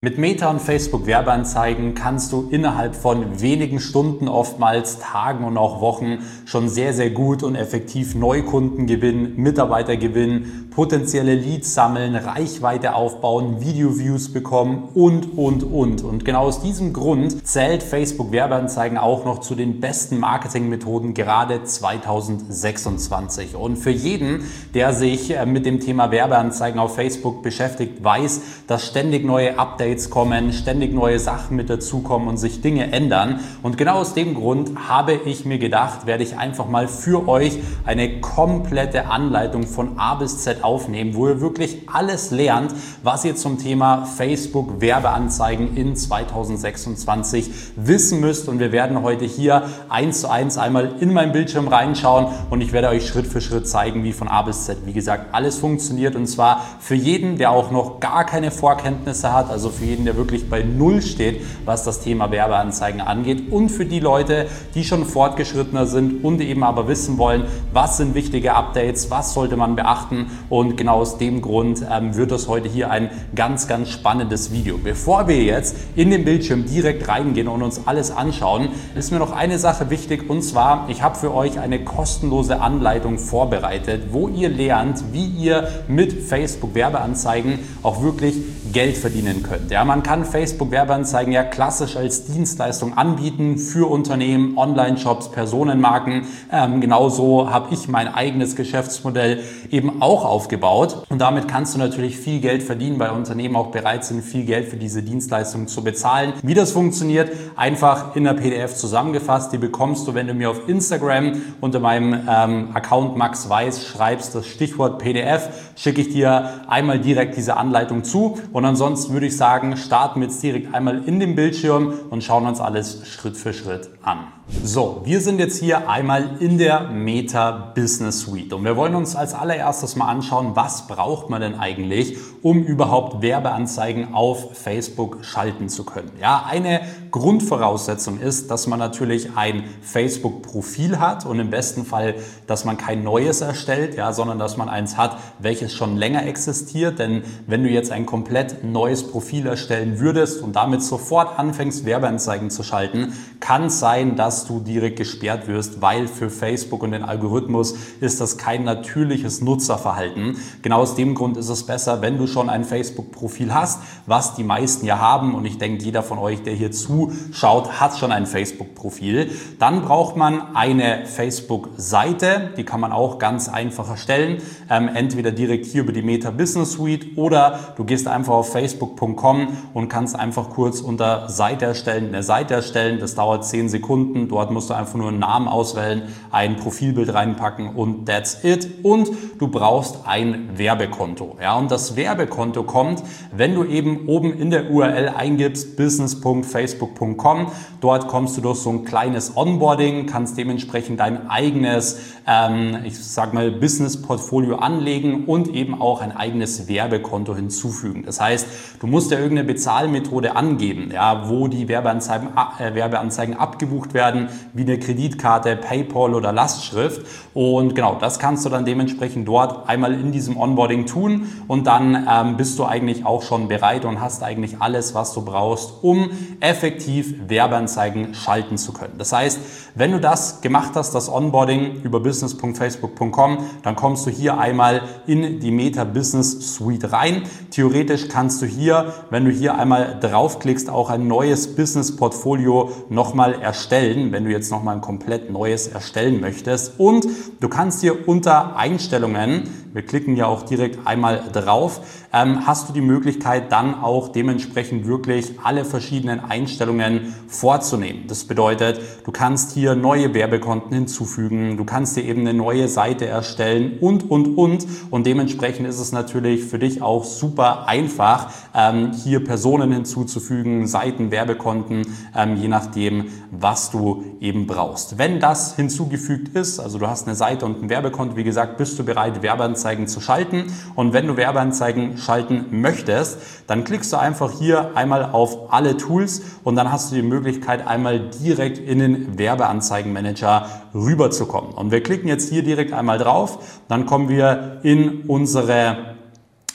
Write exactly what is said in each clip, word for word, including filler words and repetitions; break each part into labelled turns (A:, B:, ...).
A: Mit Meta und Facebook Werbeanzeigen kannst du innerhalb von wenigen Stunden, oftmals Tagen und auch Wochen schon sehr, sehr gut und effektiv Neukunden gewinnen, Mitarbeiter gewinnen, potenzielle Leads sammeln, Reichweite aufbauen, Video-Views bekommen und, und, und. Und genau aus diesem Grund zählt Facebook Werbeanzeigen auch noch zu den besten Marketingmethoden gerade zweitausendsechsundzwanzig. Und für jeden, der sich mit dem Thema Werbeanzeigen auf Facebook beschäftigt, weiß, dass ständig neue Updates kommen, ständig neue Sachen mit dazukommen und sich Dinge ändern. Und genau aus dem Grund habe ich mir gedacht, werde ich einfach mal für euch eine komplette Anleitung von A bis Z aufnehmen, wo ihr wirklich alles lernt, was ihr zum Thema Facebook Werbeanzeigen in zweitausendsechsundzwanzig wissen müsst. Und wir werden heute hier eins zu eins einmal in meinen Bildschirm reinschauen und ich werde euch Schritt für Schritt zeigen, wie von A bis Z, wie gesagt, alles funktioniert. Und zwar für jeden, der auch noch gar keine Vorkenntnisse hat, also für jeden, der wirklich bei Null steht, was das Thema Werbeanzeigen angeht, und für die Leute, die schon fortgeschrittener sind und eben aber wissen wollen, was sind wichtige Updates, was sollte man beachten. Und genau aus dem Grund ähm, wird das heute hier ein ganz, ganz spannendes Video. Bevor wir jetzt in den Bildschirm direkt reingehen und uns alles anschauen, ist mir noch eine Sache wichtig, und zwar, ich habe für euch eine kostenlose Anleitung vorbereitet, wo ihr lernt, wie ihr mit Facebook Werbeanzeigen auch wirklich Geld verdienen könnt. Ja, man kann Facebook Werbeanzeigen ja klassisch als Dienstleistung anbieten für Unternehmen, Online-Shops, Personenmarken. Ähm, genauso habe ich mein eigenes Geschäftsmodell eben auch aufgebaut, und damit kannst du natürlich viel Geld verdienen, weil Unternehmen auch bereit sind, viel Geld für diese Dienstleistung zu bezahlen. Wie das funktioniert, einfach in der P D F zusammengefasst. Die bekommst du, wenn du mir auf Instagram unter meinem ähm, Account Max Weiß schreibst, das Stichwort P D F, schicke ich dir einmal direkt diese Anleitung zu. Und ansonsten würde ich sagen, starten wir jetzt direkt einmal in den Bildschirm und schauen uns alles Schritt für Schritt an. So, wir sind jetzt hier einmal in der Meta Business Suite und wir wollen uns als allererstes mal anschauen, was braucht man denn eigentlich, um überhaupt Werbeanzeigen auf Facebook schalten zu können. Ja, eine Grundvoraussetzung ist, dass man natürlich ein Facebook-Profil hat und im besten Fall, dass man kein neues erstellt, ja, sondern dass man eins hat, welches schon länger existiert. Denn wenn du jetzt ein komplett neues Profil erstellen würdest und damit sofort anfängst, Werbeanzeigen zu schalten, kann es sein, dass du direkt gesperrt wirst, weil für Facebook und den Algorithmus ist das kein natürliches Nutzerverhalten. Genau aus dem Grund ist es besser, wenn du schon ein Facebook-Profil hast, was die meisten ja haben, und ich denke, jeder von euch, der hier zuschaut, hat schon ein Facebook-Profil. Dann braucht man eine Facebook-Seite, die kann man auch ganz einfach erstellen, ähm, entweder direkt hier über die Meta Business Suite oder du gehst einfach auf facebook punkt com und kannst einfach kurz unter Seite erstellen, eine Seite erstellen. Das dauert zehn Sekunden. Dort musst du einfach nur einen Namen auswählen, ein Profilbild reinpacken und that's it. Und du brauchst ein Werbekonto. Ja, und das Werbekonto kommt, wenn du eben oben in der U R L eingibst business punkt facebook punkt com. Dort kommst du durch so ein kleines Onboarding, kannst dementsprechend dein eigenes, ähm, ich sag mal, Business-Portfolio anlegen und eben auch ein eigenes Werbekonto hinzufügen. Das heißt, du musst ja irgendeine Bezahlmethode angeben, ja, wo die Werbeanzeigen, äh, Werbeanzeigen abgebucht werden, wie eine Kreditkarte, PayPal oder Lastschrift. Und genau, das kannst du dann dementsprechend dort einmal in diesem Onboarding tun, und dann ähm, bist du eigentlich auch schon bereit und hast eigentlich alles, was du brauchst, um effektiv Werbeanzeigen schalten zu können. Das heißt, wenn du das gemacht hast, das Onboarding über business punkt facebook punkt com, dann kommst du hier einmal in die Meta Business Suite rein. Theoretisch kannst du hier, wenn du hier einmal draufklickst, auch ein neues Business Portfolio nochmal erstellen, wenn du jetzt nochmal ein komplett neues erstellen möchtest. Und du kannst hier unter Einstellungen, wir klicken ja auch direkt einmal drauf, ähm, hast du die Möglichkeit, dann auch dementsprechend wirklich alle verschiedenen Einstellungen vorzunehmen. Das bedeutet, du kannst hier neue Werbekonten hinzufügen, du kannst dir eben eine neue Seite erstellen und, und, und. Und dementsprechend ist es natürlich für dich auch super einfach, ähm, hier Personen hinzuzufügen, Seiten, Werbekonten, ähm, je nachdem, was du eben brauchst. Wenn das hinzugefügt ist, also du hast eine Seite und ein Werbekonto, wie gesagt, bist du bereit, Werbeanzeigen zu schalten. Und wenn du Werbeanzeigen schalten möchtest, dann klickst du einfach hier einmal auf alle Tools und dann hast du die Möglichkeit, einmal direkt in den Werbeanzeigenmanager rüberzukommen. Und wir klicken jetzt hier direkt einmal drauf, dann kommen wir in unsere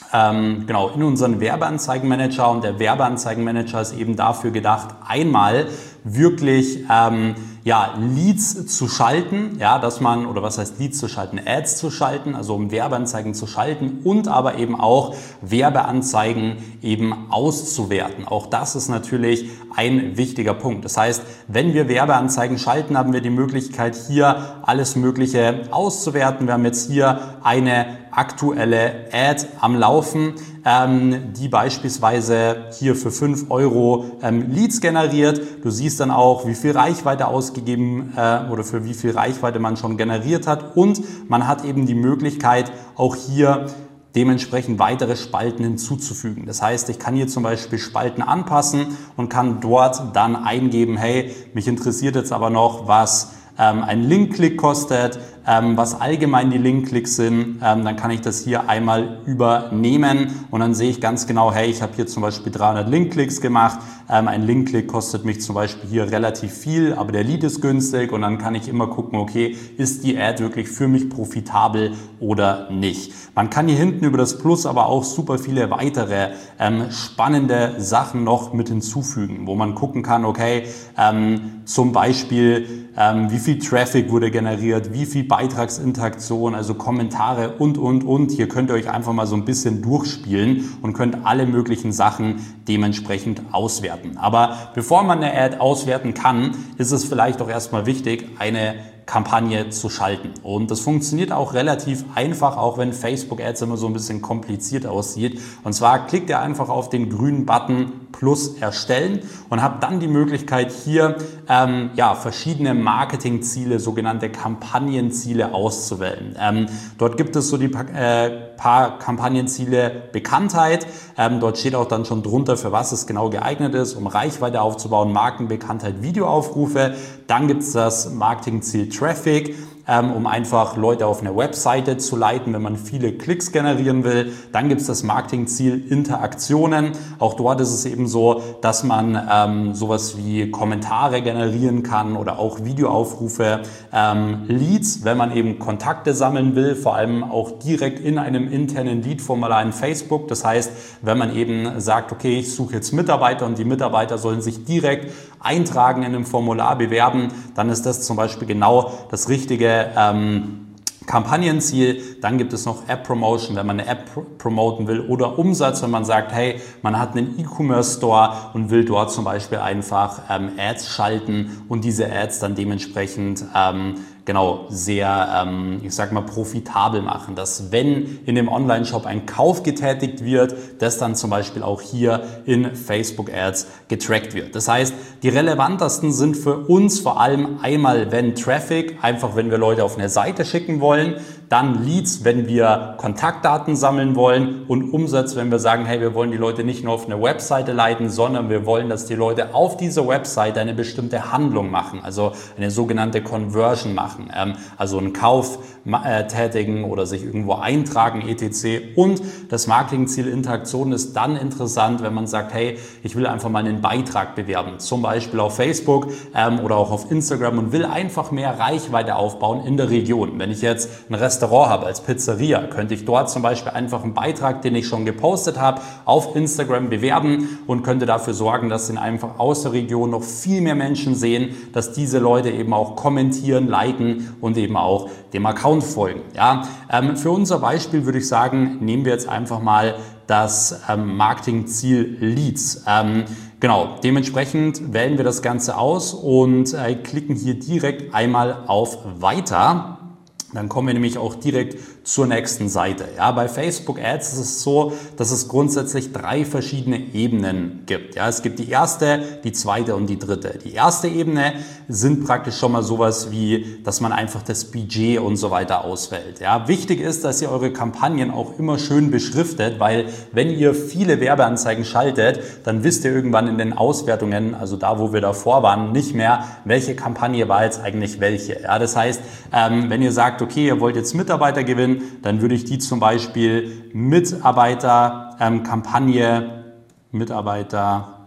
A: ähm, genau, in unseren Werbeanzeigenmanager, und der Werbeanzeigenmanager ist eben dafür gedacht, einmal wirklich ähm, ja, Leads zu schalten, ja, dass man, oder was heißt Leads zu schalten, Ads zu schalten, also um Werbeanzeigen zu schalten und aber eben auch Werbeanzeigen eben auszuwerten. Auch das ist natürlich ein wichtiger Punkt. Das heißt, wenn wir Werbeanzeigen schalten, haben wir die Möglichkeit, hier alles Mögliche auszuwerten. Wir haben jetzt hier eine aktuelle Ad am Laufen, ähm, die beispielsweise hier für fünf Euro ähm, Leads generiert. Du siehst dann auch, wie viel Reichweite ausgegeben äh, oder für wie viel Reichweite man schon generiert hat, und man hat eben die Möglichkeit, auch hier dementsprechend weitere Spalten hinzuzufügen. Das heißt, ich kann hier zum Beispiel Spalten anpassen und kann dort dann eingeben, hey, mich interessiert jetzt aber noch, was ähm, ein Linkklick kostet, ähm, was allgemein die Linkklicks sind, ähm, dann kann ich das hier einmal übernehmen und dann sehe ich ganz genau, hey, ich habe hier zum Beispiel dreihundert Linkklicks gemacht, ähm, ein Linkklick kostet mich zum Beispiel hier relativ viel, aber der Lead ist günstig, und dann kann ich immer gucken, okay, ist die Ad wirklich für mich profitabel oder nicht. Man kann hier hinten über das Plus aber auch super viele weitere ähm, spannende Sachen noch mit hinzufügen, wo man gucken kann, okay, ähm, zum Beispiel, ähm, wie viel Traffic wurde generiert, wie viel Beitragsinteraktion, also Kommentare und, und, und. Hier könnt ihr euch einfach mal so ein bisschen durchspielen und könnt alle möglichen Sachen dementsprechend auswerten. Aber bevor man eine Ad auswerten kann, ist es vielleicht auch erstmal wichtig, eine Kampagne zu schalten. Und das funktioniert auch relativ einfach, auch wenn Facebook Ads immer so ein bisschen kompliziert aussieht. Und zwar klickt ihr einfach auf den grünen Button Plus erstellen und habt dann die Möglichkeit, hier ähm, ja, verschiedene Marketingziele, sogenannte Kampagnenziele auszuwählen. Ähm, dort gibt es so die äh, paar Kampagnenziele Bekanntheit. Ähm, dort steht auch dann schon drunter, für was es genau geeignet ist, um Reichweite aufzubauen, Markenbekanntheit, Videoaufrufe. Dann gibt es das Marketingziel Traffic, ähm, um einfach Leute auf eine Webseite zu leiten, wenn man viele Klicks generieren will. Dann gibt es das Marketingziel Interaktionen. Auch dort ist es eben so, dass man ähm, sowas wie Kommentare generieren kann oder auch Videoaufrufe, ähm, Leads, wenn man eben Kontakte sammeln will, vor allem auch direkt in einem internen Lead-Formular in Facebook. Das heißt, wenn man eben sagt, okay, ich suche jetzt Mitarbeiter und die Mitarbeiter sollen sich direkt eintragen in einem Formular, bewerben, dann ist das zum Beispiel genau das richtige ähm, Kampagnenziel. Dann gibt es noch App Promotion, wenn man eine App pr promoten will, oder Umsatz, wenn man sagt, hey, man hat einen E-Commerce Store und will dort zum Beispiel einfach ähm, Ads schalten und diese Ads dann dementsprechend ähm, genau sehr, ähm, ich sag mal, profitabel machen, dass wenn in dem Online-Shop ein Kauf getätigt wird, das dann zum Beispiel auch hier in Facebook Ads getrackt wird. Das heißt, die relevantesten sind für uns vor allem einmal, wenn Traffic, einfach wenn wir Leute auf eine Seite schicken wollen, dann Leads, wenn wir Kontaktdaten sammeln wollen, und Umsatz, wenn wir sagen, hey, wir wollen die Leute nicht nur auf eine Webseite leiten, sondern wir wollen, dass die Leute auf dieser Webseite eine bestimmte Handlung machen, also eine sogenannte Conversion machen, ähm, also einen Kauf äh, tätigen oder sich irgendwo eintragen, et cetera. Und das Marketingziel Interaktion ist dann interessant, wenn man sagt, hey, ich will einfach mal einen Beitrag bewerben, zum Beispiel auf Facebook ähm, oder auch auf Instagram, und will einfach mehr Reichweite aufbauen in der Region. Wenn ich jetzt ein Restaurant habe als Pizzeria, könnte ich dort zum Beispiel einfach einen Beitrag, den ich schon gepostet habe, auf Instagram bewerben und könnte dafür sorgen, dass ihn einfach aus der Region noch viel mehr Menschen sehen, dass diese Leute eben auch kommentieren, liken und eben auch dem Account folgen. Ja, ähm, für unser Beispiel würde ich sagen, nehmen wir jetzt einfach mal das ähm, Marketingziel Leads. Ähm, genau, dementsprechend wählen wir das Ganze aus und äh, klicken hier direkt einmal auf Weiter. Dann kommen wir nämlich auch direkt zur nächsten Seite. Ja, bei Facebook Ads ist es so, dass es grundsätzlich drei verschiedene Ebenen gibt. Ja, es gibt die erste, die zweite und die dritte. Die erste Ebene sind praktisch schon mal sowas wie, dass man einfach das Budget und so weiter auswählt. Ja, wichtig ist, dass ihr eure Kampagnen auch immer schön beschriftet, weil wenn ihr viele Werbeanzeigen schaltet, dann wisst ihr irgendwann in den Auswertungen, also da, wo wir davor waren, nicht mehr, welche Kampagne war jetzt eigentlich welche. Ja, das heißt, ähm, wenn ihr sagt, okay, ihr wollt jetzt Mitarbeiter gewinnen, dann würde ich die zum Beispiel Mitarbeiter, ähm, Kampagne, Mitarbeiter,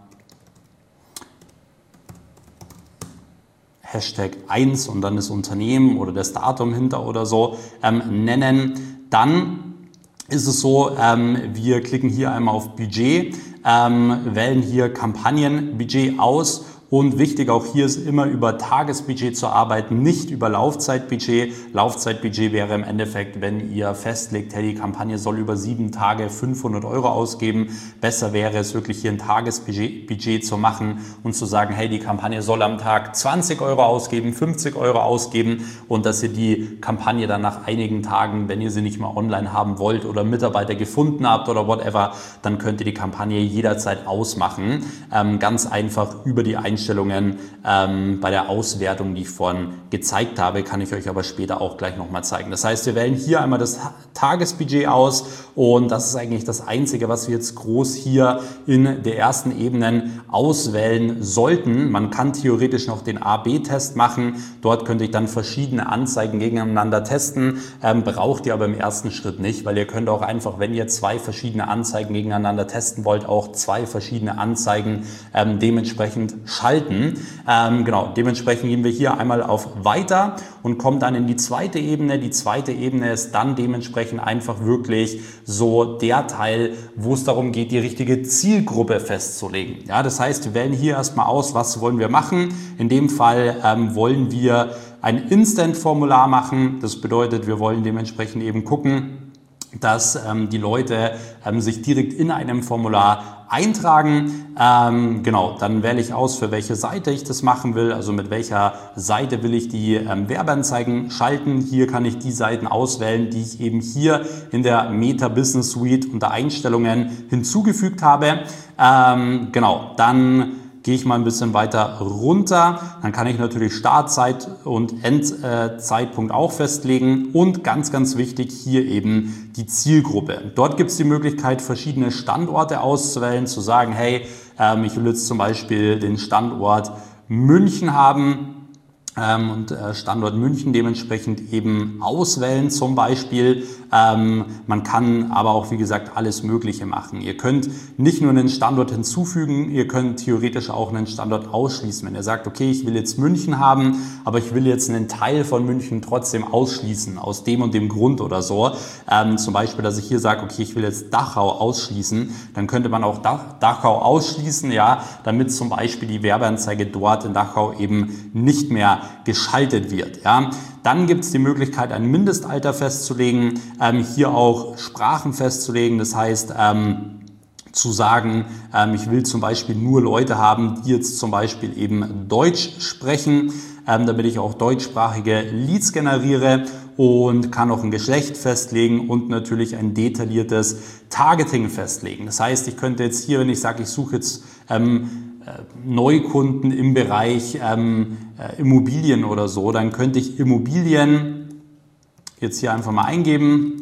A: Hashtag eins und dann das Unternehmen oder das Datum hinter oder so ähm, nennen. Dann ist es so, ähm, wir klicken hier einmal auf Budget, ähm, wählen hier Kampagnenbudget aus. Und wichtig auch hier ist immer über Tagesbudget zu arbeiten, nicht über Laufzeitbudget. Laufzeitbudget wäre im Endeffekt, wenn ihr festlegt, hey, die Kampagne soll über sieben Tage fünfhundert Euro ausgeben. Besser wäre es wirklich hier ein Tagesbudget Budget zu machen und zu sagen, hey, die Kampagne soll am Tag zwanzig Euro ausgeben, fünfzig Euro ausgeben und dass ihr die Kampagne dann nach einigen Tagen, wenn ihr sie nicht mehr online haben wollt oder Mitarbeiter gefunden habt oder whatever, dann könnt ihr die Kampagne jederzeit ausmachen. Ähm, ganz einfach über die Einstellungen. Einstellungen ähm, bei der Auswertung, die ich vorhin gezeigt habe, kann ich euch aber später auch gleich nochmal zeigen. Das heißt, wir wählen hier einmal das Tagesbudget aus und das ist eigentlich das Einzige, was wir jetzt groß hier in der ersten Ebene auswählen sollten. Man kann theoretisch noch den A B Test machen. Dort könnte ich dann verschiedene Anzeigen gegeneinander testen. Ähm, braucht ihr aber im ersten Schritt nicht, weil ihr könnt auch einfach, wenn ihr zwei verschiedene Anzeigen gegeneinander testen wollt, auch zwei verschiedene Anzeigen ähm, dementsprechend schalten. Ähm, genau, dementsprechend gehen wir hier einmal auf Weiter und kommen dann in die zweite Ebene. Die zweite Ebene ist dann dementsprechend einfach wirklich so der Teil, wo es darum geht, die richtige Zielgruppe festzulegen. Ja, das heißt, wir wählen hier erstmal aus, was wollen wir machen. In dem Fall ähm, wollen wir ein Instant-Formular machen. Das bedeutet, wir wollen dementsprechend eben gucken, dass ähm, die Leute ähm, sich direkt in einem Formular eintragen. Ähm, genau, dann wähle ich aus, für welche Seite ich das machen will, also mit welcher Seite will ich die ähm, Werbeanzeigen schalten. Hier kann ich die Seiten auswählen, die ich eben hier in der Meta Business Suite unter Einstellungen hinzugefügt habe. Ähm, genau, dann gehe ich mal ein bisschen weiter runter, dann kann ich natürlich Startzeit und Endzeitpunkt auch festlegen und ganz, ganz wichtig hier eben die Zielgruppe. Dort gibt es die Möglichkeit, verschiedene Standorte auszuwählen, zu sagen, hey, ähm, ich will jetzt zum Beispiel den Standort München haben ähm, und äh, Standort München dementsprechend eben auswählen zum Beispiel. Ähm, man kann aber auch, wie gesagt, alles Mögliche machen. Ihr könnt nicht nur einen Standort hinzufügen, ihr könnt theoretisch auch einen Standort ausschließen. Wenn ihr sagt, okay, ich will jetzt München haben, aber ich will jetzt einen Teil von München trotzdem ausschließen, aus dem und dem Grund oder so. Ähm, zum Beispiel, dass ich hier sage, okay, ich will jetzt Dachau ausschließen, dann könnte man auch Dach, Dachau ausschließen, ja, damit zum Beispiel die Werbeanzeige dort in Dachau eben nicht mehr geschaltet wird, ja. Dann gibt es die Möglichkeit, ein Mindestalter festzulegen, ähm, hier auch Sprachen festzulegen, das heißt, ähm, zu sagen, ähm, ich will zum Beispiel nur Leute haben, die jetzt zum Beispiel eben Deutsch sprechen, ähm, damit ich auch deutschsprachige Leads generiere und kann auch ein Geschlecht festlegen und natürlich ein detailliertes Targeting festlegen. Das heißt, ich könnte jetzt hier, wenn ich sage, ich suche jetzt ähm, Neukunden im Bereich ähm, äh, Immobilien oder so, dann könnte ich Immobilien jetzt hier einfach mal eingeben.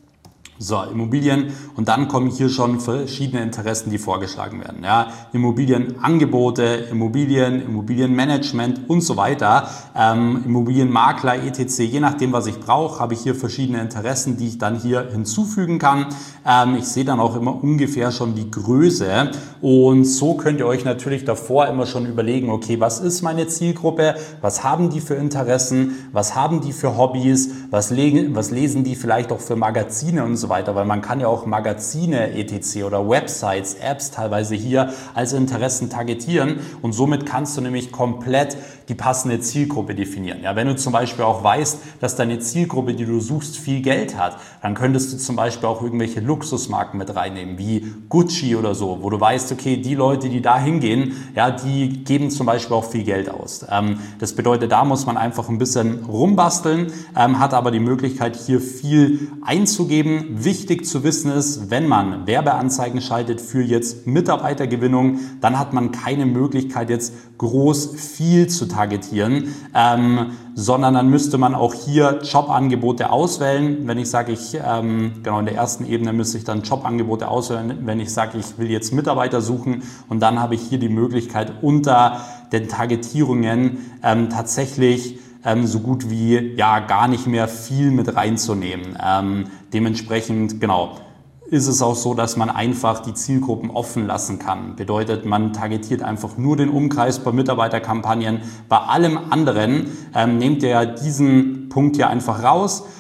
A: So, Immobilien und dann kommen hier schon verschiedene Interessen, die vorgeschlagen werden. Ja, Immobilienangebote, Immobilien, Immobilienmanagement und so weiter, ähm, Immobilienmakler, et cetera. Je nachdem, was ich brauche, habe ich hier verschiedene Interessen, die ich dann hier hinzufügen kann. Ähm, ich sehe dann auch immer ungefähr schon die Größe und so könnt ihr euch natürlich davor immer schon überlegen, okay, was ist meine Zielgruppe, was haben die für Interessen, was haben die für Hobbys, was, le- was lesen die vielleicht auch für Magazine und so weiter, weil man kann ja auch Magazine et cetera oder Websites, Apps teilweise hier als Interessen targetieren und somit kannst du nämlich komplett die passende Zielgruppe definieren. Ja, wenn du zum Beispiel auch weißt, dass deine Zielgruppe, die du suchst, viel Geld hat, dann könntest du zum Beispiel auch irgendwelche Luxusmarken mit reinnehmen, wie Gucci oder so, wo du weißt, okay, die Leute, die da hingehen, ja, die geben zum Beispiel auch viel Geld aus. Ähm, das bedeutet, da muss man einfach ein bisschen rumbasteln, ähm, hat aber die Möglichkeit, hier viel einzugeben. Wichtig zu wissen ist, wenn man Werbeanzeigen schaltet für jetzt Mitarbeitergewinnung, dann hat man keine Möglichkeit, jetzt groß viel zu targetieren, ähm, sondern dann müsste man auch hier Jobangebote auswählen. Wenn ich sage, ich ähm, genau in der ersten Ebene müsste ich dann Jobangebote auswählen, wenn ich sage, ich will jetzt Mitarbeiter suchen und dann habe ich hier die Möglichkeit, unter den Targetierungen ähm, tatsächlich ähm, so gut wie ja gar nicht mehr viel mit reinzunehmen. Ähm, dementsprechend, genau, ist es auch so, dass man einfach die Zielgruppen offen lassen kann. Bedeutet, man targetiert einfach nur den Umkreis bei Mitarbeiterkampagnen. Bei allem anderen ähm, nehmt ihr diesen Punkt hier einfach raus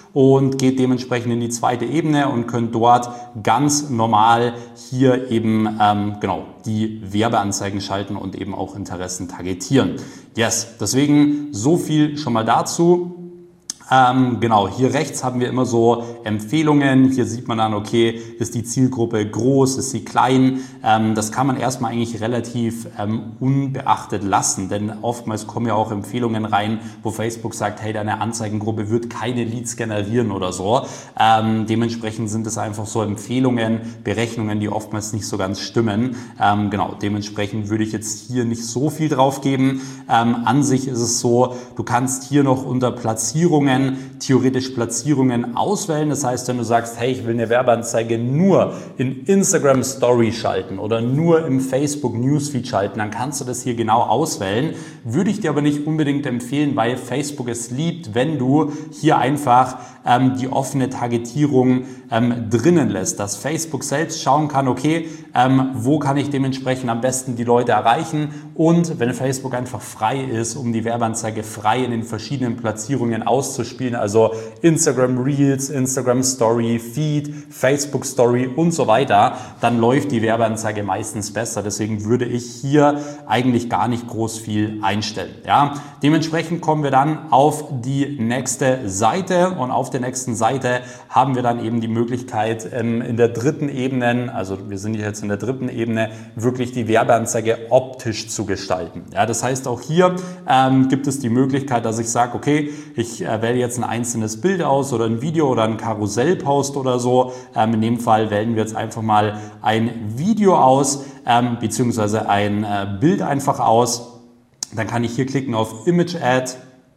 A: und geht dementsprechend in die zweite Ebene und könnt dort ganz normal hier eben ähm, genau die Werbeanzeigen schalten und eben auch Interessen targetieren. Yes, deswegen so viel schon mal dazu. Ähm, genau, hier rechts haben wir immer so Empfehlungen. Hier sieht man dann, okay, ist die Zielgruppe groß, ist sie klein? Ähm, das kann man erstmal eigentlich relativ ähm, unbeachtet lassen, denn oftmals kommen ja auch Empfehlungen rein, wo Facebook sagt, hey, deine Anzeigengruppe wird keine Leads generieren oder so. Ähm, dementsprechend sind es einfach so Empfehlungen, Berechnungen, die oftmals nicht so ganz stimmen. Ähm, genau, dementsprechend würde ich jetzt hier nicht so viel drauf geben. Ähm, an sich ist es so, du kannst hier noch unter Platzierungen theoretisch Platzierungen auswählen. Das heißt, wenn du sagst, hey, ich will eine Werbeanzeige nur in Instagram Story schalten oder nur im Facebook Newsfeed schalten, dann kannst du das hier genau auswählen. Würde ich dir aber nicht unbedingt empfehlen, weil Facebook es liebt, wenn du hier einfach ähm, die offene Targetierung ähm, drinnen lässt, dass Facebook selbst schauen kann, okay, ähm, wo kann ich dementsprechend am besten die Leute erreichen, und wenn Facebook einfach frei ist, um die Werbeanzeige frei in den verschiedenen Platzierungen auszuspielen, also Instagram Reels, Instagram Story, Feed, Facebook Story und so weiter, dann läuft die Werbeanzeige meistens besser. Deswegen würde ich hier eigentlich gar nicht groß viel einstellen. Ja? Dementsprechend kommen wir dann auf die nächste Seite, und auf der nächsten Seite haben wir dann eben die Möglichkeit, in der dritten Ebene, also wir sind jetzt in der dritten Ebene, wirklich die Werbeanzeige optisch zu gestalten. Ja, das heißt, auch hier ähm, gibt es die Möglichkeit, dass ich sage, okay, ich äh, wähle jetzt ein einzelnes Bild aus oder ein Video oder ein Karussellpost oder so. Ähm, in dem Fall wählen wir jetzt einfach mal ein Video aus, ähm, beziehungsweise ein äh, Bild einfach aus. Dann kann ich hier klicken auf Image Ad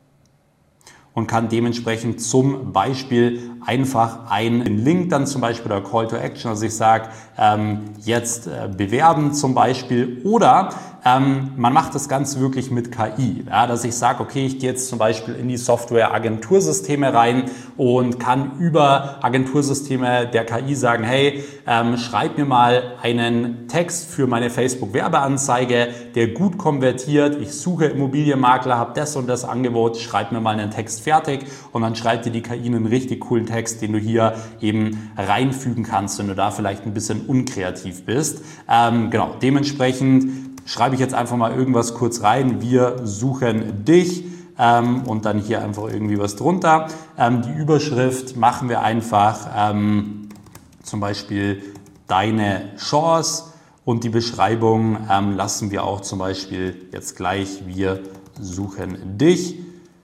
A: und kann dementsprechend zum Beispiel einfach einen Link dann zum Beispiel oder Call to Action, also ich sage ähm, jetzt äh, bewerben zum Beispiel, oder ähm, man macht das Ganze wirklich mit K I, ja, dass ich sage, okay, ich gehe jetzt zum Beispiel in die Software-Agentursysteme rein und kann über Agentursysteme der K I sagen, hey, ähm, schreib mir mal einen Text für meine Facebook-Werbeanzeige, der gut konvertiert, ich suche Immobilienmakler, habe das und das Angebot, schreib mir mal einen Text fertig, und dann schreibt dir die K I einen richtig coolen Text, den du hier eben reinfügen kannst, wenn du da vielleicht ein bisschen unkreativ bist. Ähm, genau, dementsprechend schreibe ich jetzt einfach mal irgendwas kurz rein. Wir suchen dich, ähm, und dann hier einfach irgendwie was drunter. Ähm, die Überschrift machen wir einfach ähm, zum Beispiel deine Chance, und die Beschreibung ähm, lassen wir auch zum Beispiel jetzt gleich, wir suchen dich.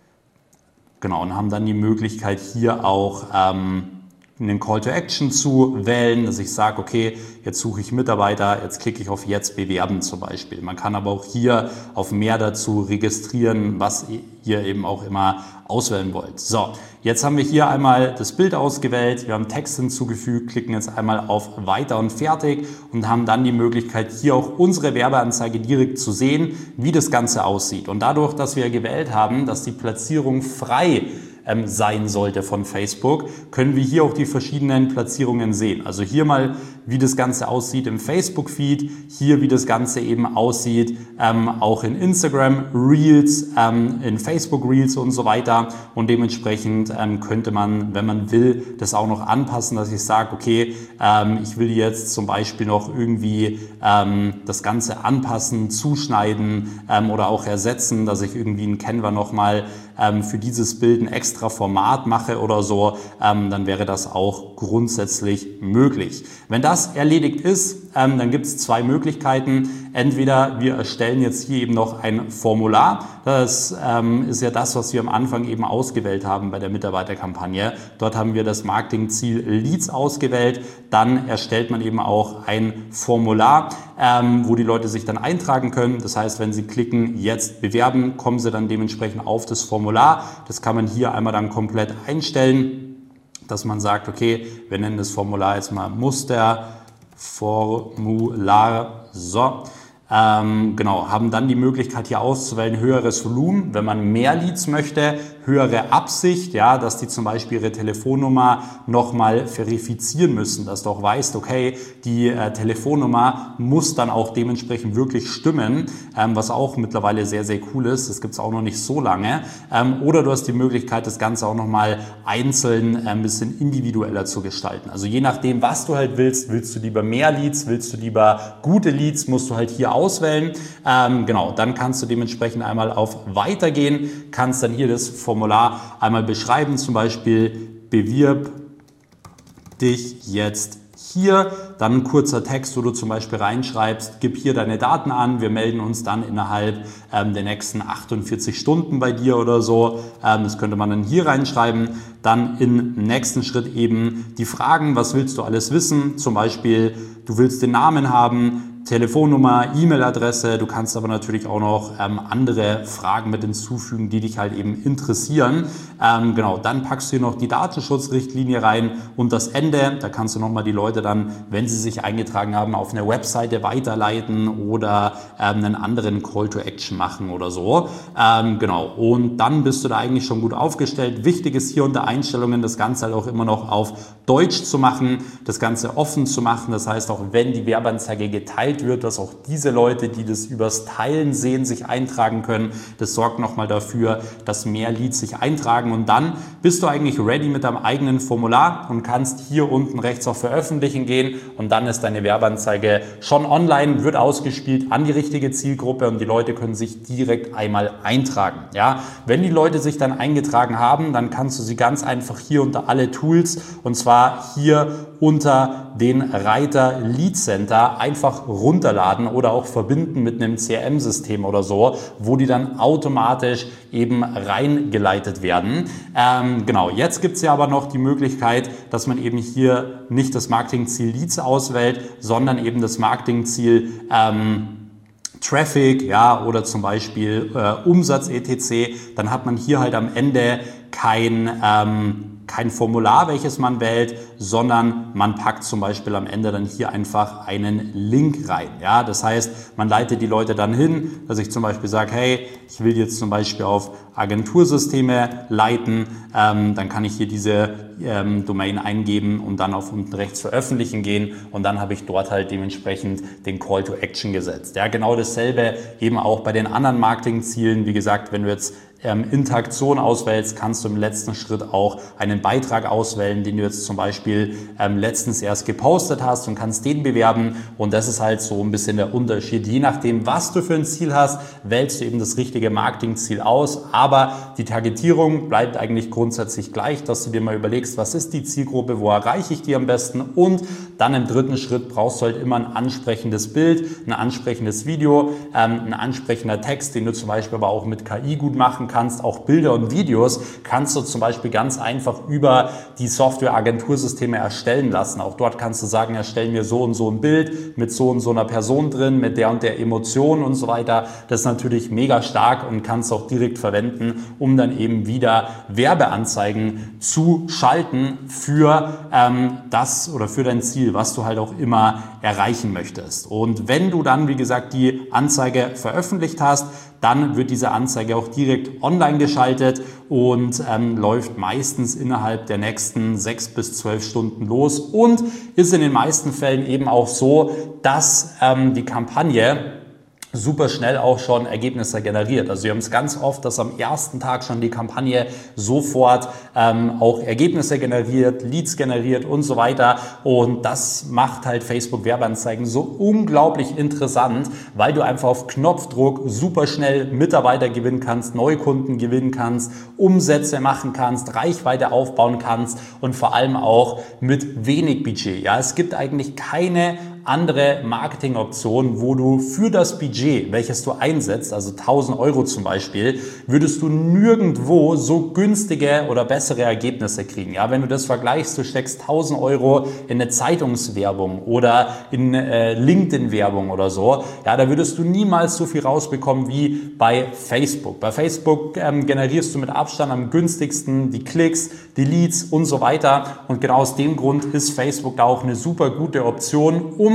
A: Genau, und haben dann die Möglichkeit, hier auch ähm, einen Call to Action zu wählen, dass ich sage, okay, jetzt suche ich Mitarbeiter, jetzt klicke ich auf jetzt bewerben zum Beispiel. Man kann aber auch hier auf mehr dazu registrieren, was ihr eben auch immer auswählen wollt. So, jetzt haben wir hier einmal das Bild ausgewählt, wir haben Text hinzugefügt, klicken jetzt einmal auf Weiter und Fertig und haben dann die Möglichkeit, hier auch unsere Werbeanzeige direkt zu sehen, wie das Ganze aussieht. Und dadurch, dass wir gewählt haben, dass die Platzierung frei ähm, sein sollte von Facebook, können wir hier auch die verschiedenen Platzierungen sehen. Also hier mal, wie das Ganze aussieht im Facebook-Feed, hier wie das Ganze eben aussieht, ähm, auch in Instagram Reels, ähm, in Facebook Reels und so weiter. Und dementsprechend ähm, könnte man, wenn man will, das auch noch anpassen, dass ich sage, okay, ähm, ich will jetzt zum Beispiel noch irgendwie ähm, das Ganze anpassen, zuschneiden ähm, oder auch ersetzen, dass ich irgendwie in Canva nochmal ähm, für dieses Bild ein extra Format mache oder so, ähm, dann wäre das auch grundsätzlich möglich. Wenn das erledigt ist, ähm, dann gibt es zwei Möglichkeiten. Entweder wir erstellen jetzt hier eben noch ein Formular. Das ähm, ist ja das, was wir am Anfang eben ausgewählt haben bei der Mitarbeiterkampagne. Dort haben wir das Marketingziel Leads ausgewählt. Dann erstellt man eben auch ein Formular, ähm, wo die Leute sich dann eintragen können. Das heißt, wenn sie klicken, jetzt bewerben, kommen sie dann dementsprechend auf das Formular. Das kann man hier einmal dann komplett einstellen, dass man sagt, okay, wir nennen das Formular jetzt mal Musterformular. So, Ähm, genau, haben dann die Möglichkeit hier auszuwählen, höheres Volumen, wenn man mehr Leads möchte, höhere Absicht, ja, dass die zum Beispiel ihre Telefonnummer nochmal verifizieren müssen, dass du auch weißt, okay, die äh, Telefonnummer muss dann auch dementsprechend wirklich stimmen, ähm, was auch mittlerweile sehr, sehr cool ist, das gibt es auch noch nicht so lange. Ähm, oder du hast die Möglichkeit, das Ganze auch nochmal einzeln äh, ein bisschen individueller zu gestalten. Also je nachdem, was du halt willst, willst du lieber mehr Leads, willst du lieber gute Leads, musst du halt hier auswählen. Ähm, genau, dann kannst du dementsprechend einmal auf Weiter gehen, kannst dann hier das Formular einmal beschreiben, zum Beispiel bewirb dich jetzt hier, dann ein kurzer Text, wo du zum Beispiel reinschreibst, gib hier deine Daten an, wir melden uns dann innerhalb ähm, der nächsten achtundvierzig Stunden bei dir oder so. Ähm, das könnte man dann hier reinschreiben. Dann im nächsten Schritt eben die Fragen, was willst du alles wissen? Zum Beispiel, du willst den Namen haben, Telefonnummer, E-Mail-Adresse, du kannst aber natürlich auch noch ähm, andere Fragen mit hinzufügen, die dich halt eben interessieren. Ähm, genau, dann packst du hier noch die Datenschutzrichtlinie rein und das Ende, da kannst du nochmal die Leute dann, wenn sie sich eingetragen haben, auf eine Webseite weiterleiten oder ähm, einen anderen Call to Action machen oder so. Ähm, genau, und dann bist du da eigentlich schon gut aufgestellt. Wichtig ist hier unter Einstellungen, das Ganze halt auch immer noch auf Deutsch zu machen, das Ganze offen zu machen, das heißt auch, wenn die Werbeanzeige geteilt wird, dass auch diese Leute, die das übers Teilen sehen, sich eintragen können. Das sorgt nochmal dafür, dass mehr Leads sich eintragen und dann bist du eigentlich ready mit deinem eigenen Formular und kannst hier unten rechts auf Veröffentlichen gehen und dann ist deine Werbeanzeige schon online, wird ausgespielt an die richtige Zielgruppe und die Leute können sich direkt einmal eintragen. Ja, wenn die Leute sich dann eingetragen haben, dann kannst du sie ganz einfach hier unter alle Tools und zwar hier unter den Reiter Lead Center einfach runterladen oder auch verbinden mit einem C R M-System oder so, wo die dann automatisch eben reingeleitet werden. Ähm, genau, jetzt gibt es ja aber noch die Möglichkeit, dass man eben hier nicht das Marketingziel Leads auswählt, sondern eben das Marketingziel ähm, Traffic, ja, oder zum Beispiel äh, Umsatz et cetera. Dann hat man hier halt am Ende kein ähm, kein Formular, welches man wählt, sondern man packt zum Beispiel am Ende dann hier einfach einen Link rein. Ja, das heißt, man leitet die Leute dann hin, dass ich zum Beispiel sage, hey, ich will jetzt zum Beispiel auf Agentursysteme leiten, ähm, dann kann ich hier diese ähm, Domain eingeben und dann auf unten rechts veröffentlichen gehen und dann habe ich dort halt dementsprechend den Call to Action gesetzt. Ja, genau dasselbe eben auch bei den anderen Marketingzielen. Wie gesagt, wenn du jetzt ähm, Interaktion auswählst, kannst du im letzten Schritt auch einen Beitrag auswählen, den du jetzt zum Beispiel ähm, letztens erst gepostet hast und kannst den bewerben und das ist halt so ein bisschen der Unterschied. Je nachdem, was du für ein Ziel hast, wählst du eben das richtige Marketingziel aus, aber die Targetierung bleibt eigentlich grundsätzlich gleich, dass du dir mal überlegst, was ist die Zielgruppe, wo erreiche ich die am besten und dann im dritten Schritt brauchst du halt immer ein ansprechendes Bild, ein ansprechendes Video, ähm, ein ansprechender Text, den du zum Beispiel aber auch mit K I gut machen kannst, auch Bilder und Videos kannst du zum Beispiel ganz einfach über die Software-Agentursysteme erstellen lassen. Auch dort kannst du sagen, erstell mir so und so ein Bild mit so und so einer Person drin, mit der und der Emotion und so weiter. Das ist natürlich mega stark und kannst auch direkt verwenden, um dann eben wieder Werbeanzeigen zu schalten für ähm, das oder für dein Ziel, was du halt auch immer erreichen möchtest. Und wenn du dann, wie gesagt, die Anzeige veröffentlicht hast, dann wird diese Anzeige auch direkt online geschaltet und ähm, läuft meistens innerhalb der nächsten sechs bis zwölf Stunden los und ist in den meisten Fällen eben auch so, dass ähm, die Kampagne super schnell auch schon Ergebnisse generiert. Also wir haben es ganz oft, dass am ersten Tag schon die Kampagne sofort ähm, auch Ergebnisse generiert, Leads generiert und so weiter. Und das macht halt Facebook Werbeanzeigen so unglaublich interessant, weil du einfach auf Knopfdruck super schnell Mitarbeiter gewinnen kannst, Neukunden gewinnen kannst, Umsätze machen kannst, Reichweite aufbauen kannst und vor allem auch mit wenig Budget. Ja, es gibt eigentlich keine andere Marketingoptionen, wo du für das Budget, welches du einsetzt, also tausend Euro zum Beispiel, würdest du nirgendwo so günstige oder bessere Ergebnisse kriegen. Ja, wenn du das vergleichst, du steckst tausend Euro in eine Zeitungswerbung oder in äh, LinkedIn-Werbung oder so, ja, da würdest du niemals so viel rausbekommen wie bei Facebook. Bei Facebook ähm, generierst du mit Abstand am günstigsten die Klicks, die Leads und so weiter. Und genau aus dem Grund ist Facebook da auch eine super gute Option, um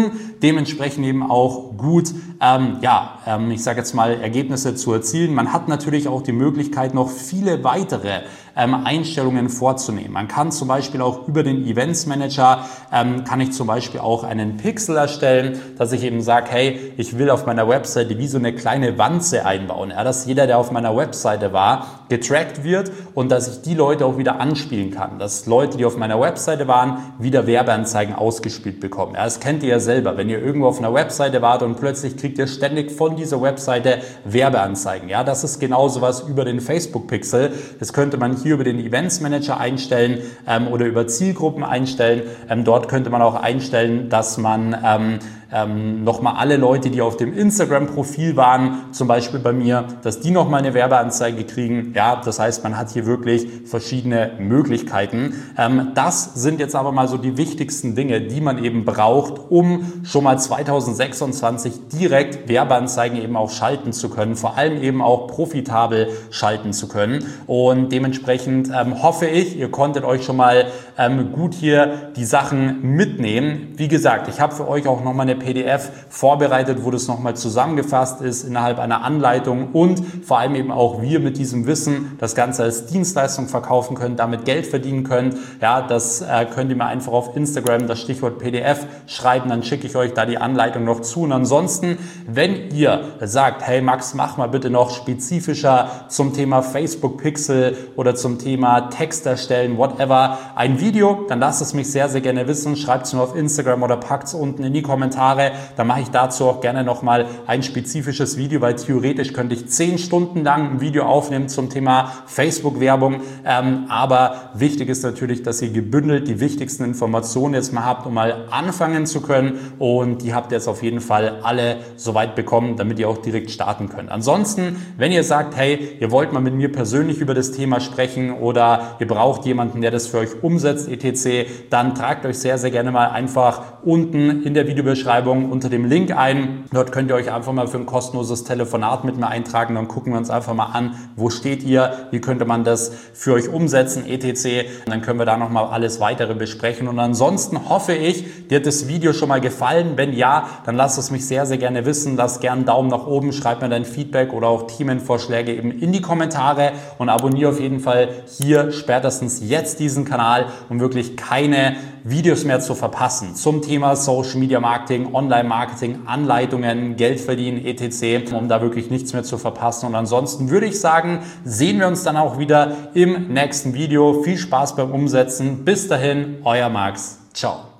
A: um dementsprechend eben auch gut, ähm, ja, ähm, ich sage jetzt mal, Ergebnisse zu erzielen. Man hat natürlich auch die Möglichkeit, noch viele weitere ähm, Einstellungen vorzunehmen. Man kann zum Beispiel auch über den Events Manager, ähm, kann ich zum Beispiel auch einen Pixel erstellen, dass ich eben sage, hey, ich will auf meiner Webseite wie so eine kleine Wanze einbauen, ja, dass jeder, der auf meiner Webseite war, getrackt wird und dass ich die Leute auch wieder anspielen kann, dass Leute, die auf meiner Webseite waren, wieder Werbeanzeigen ausgespielt bekommen. Ja, das kennt ihr ja selber, wenn ihr irgendwo auf einer Webseite wart und plötzlich kriegt ihr ständig von dieser Webseite Werbeanzeigen. Ja, das ist genauso was über den Facebook Pixel. Das könnte man hier über den Events Manager einstellen ähm, oder über Zielgruppen einstellen. Ähm, dort könnte man auch einstellen, dass man ähm, ähm, nochmal alle Leute, die auf dem Instagram-Profil waren, zum Beispiel bei mir, dass die nochmal eine Werbeanzeige kriegen. Ja, das heißt, man hat hier wirklich verschiedene Möglichkeiten. Ähm, das sind jetzt aber mal so die wichtigsten Dinge, die man eben braucht, um schon mal zweitausendsechsundzwanzig direkt Werbeanzeigen eben auch schalten zu können, vor allem eben auch profitabel schalten zu können. Und dementsprechend ähm, hoffe ich, ihr konntet euch schon mal ähm, gut hier die Sachen mitnehmen. Wie gesagt, ich habe für euch auch nochmal eine P D F vorbereitet, wo das nochmal zusammengefasst ist innerhalb einer Anleitung und vor allem eben auch wir mit diesem Wissen das Ganze als Dienstleistung verkaufen können, damit Geld verdienen könnt. Ja, das äh, könnt ihr mir einfach auf Instagram das Stichwort P D F schreiben, dann schicke ich euch da die Anleitung noch zu. Und ansonsten, wenn ihr sagt, hey Max, mach mal bitte noch spezifischer zum Thema Facebook Pixel oder zum Thema Text erstellen, whatever, ein Video, dann lasst es mich sehr, sehr gerne wissen. Schreibt es mir auf Instagram oder packt es unten in die Kommentare. Dann mache ich dazu auch gerne nochmal ein spezifisches Video, weil theoretisch könnte ich zehn Stunden lang ein Video aufnehmen zum Thema Facebook-Werbung. Ähm, aber wichtig ist natürlich, dass ihr gebündelt die wichtigsten Informationen jetzt mal habt, um mal anfangen zu können. Und die habt ihr jetzt auf jeden Fall alle soweit bekommen, damit ihr auch direkt starten könnt. Ansonsten, wenn ihr sagt, hey, ihr wollt mal mit mir persönlich über das Thema sprechen oder ihr braucht jemanden, der das für euch umsetzt, et cetera, dann tragt euch sehr, sehr gerne mal einfach unten in der Videobeschreibung unter dem Link ein. Dort könnt ihr euch einfach mal für ein kostenloses Telefonat mit mir eintragen. Dann gucken wir uns einfach mal an, wo steht ihr, wie könnte man das für euch umsetzen, et cetera. Und dann können wir da nochmal alles weitere besprechen. Und ansonsten hoffe ich, dir hat das Video schon mal gefallen. Wenn ja, dann lasst es mich sehr, sehr gerne wissen. Lasst gerne einen Daumen nach oben, schreibt mir dein Feedback oder auch Themenvorschläge eben in die Kommentare und abonniere auf jeden Fall hier spätestens jetzt diesen Kanal, um wirklich keine Videos mehr zu verpassen zum Thema Social Media Marketing, Online Marketing, Anleitungen, Geld verdienen, et cetera, um da wirklich nichts mehr zu verpassen. Und ansonsten würde ich sagen, sehen wir uns dann auch wieder im nächsten Video. Viel Spaß beim Umsetzen. Bis dahin, euer Max. Ciao.